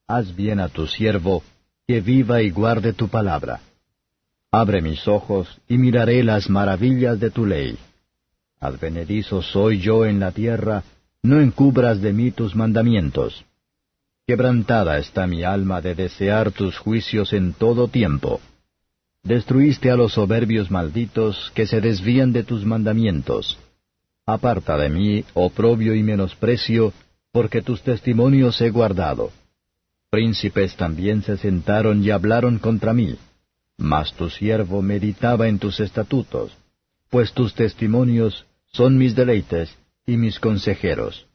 haz bien a tu siervo, que viva y guarde tu palabra. Abre mis ojos, y miraré las maravillas de tu ley. Advenedizo soy yo en la tierra, no encubras de mí tus mandamientos. Quebrantada está mi alma de desear tus juicios en todo tiempo. Destruiste a los soberbios malditos que se desvían de tus mandamientos. Aparta de mí oprobio y menosprecio, porque tus testimonios he guardado. Príncipes también se sentaron y hablaron contra mí, mas tu siervo meditaba en tus estatutos, pues tus testimonios son mis deleites y mis consejeros.